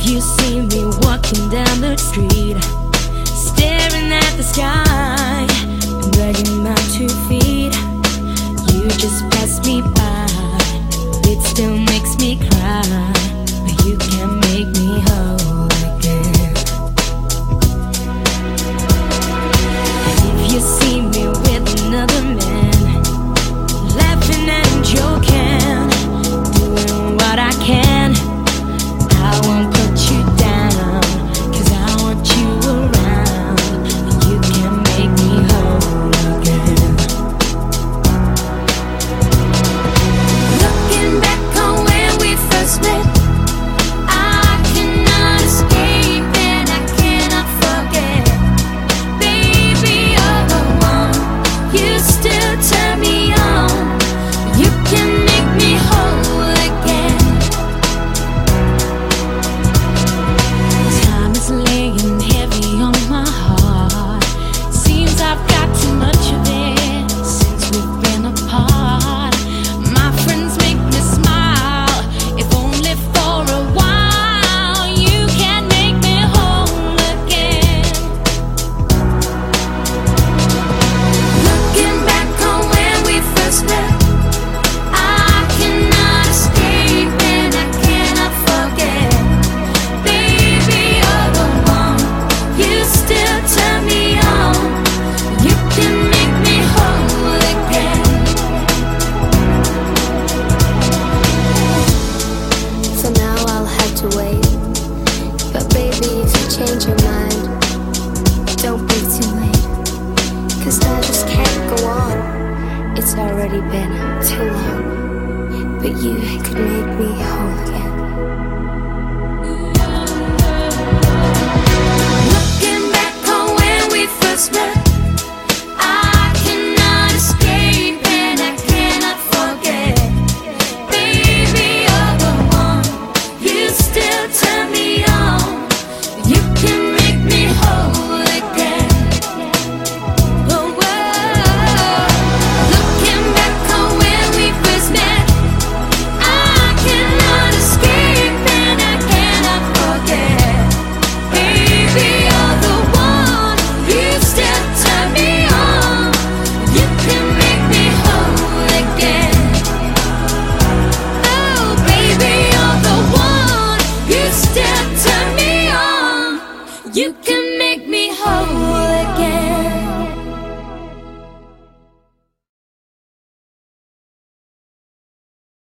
You see me walking down the street, staring at the sky, dragging my 2 feet. You just pass me by, it still makes me cry, but you can't make me whole again. And if you see me with another man, laughing and joking, doing what I can, I won't put you down, 'cause I want you around, and you can make me whole again. Looking back on when we first met, I cannot escape and I cannot forget. Baby, you're the one, you still turn me on, you can make me whole again. Time is laying heavy on my heart, seems I've got too much of it since we've been apart. My friends make me smile, if only for a while. You can make me whole again. Looking back on when we first met, I cannot escape and I cannot forget. Baby, you're the one, you still turn me on, you can make me whole again. For now I'll have to wait, but baby, if you change your mind, don't be too late, 'cause I just can't go on. It's already been too long, but you could make me whole again. Looking back on when we first met,